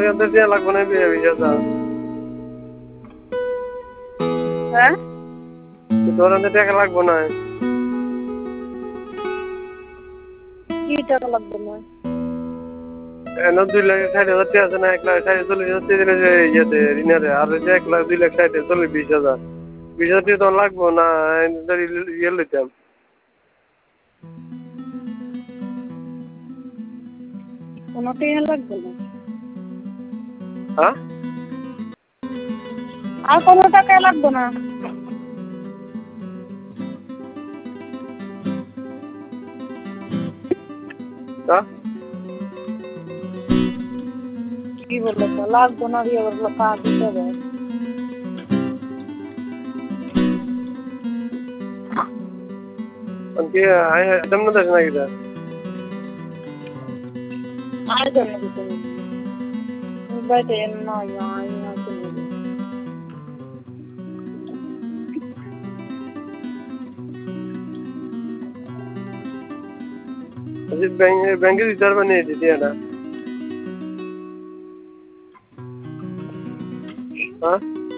তোর দিয়া লাগবে না 20,000 হ্যাঁ তোর টাকা লাগবে না কি টাকা লাগবে না 2,60,000 টাকা আছে না 1,40,000 দিলে যে ইয়েতে ঋণের আর 1,00,000 2,60,000 চলে 20,000 20,000 টাকা তো লাগবো না ইয়ে লইতাম কোনো টাকা লাগবে না হ্যাঁ আর কোনো টাকা লাগবে না কি বললো তো লাগবে না দিয়ে বললো কাজ দিতে হবে তেমন দেশ নাকি আর জন্য দিতে বাইতে না ব্যাংকে দিতে পারবে না দিদি এটা হ্যাঁ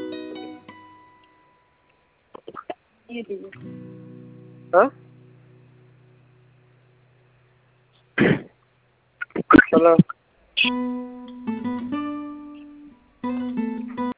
হ্যাঁ হ্যালো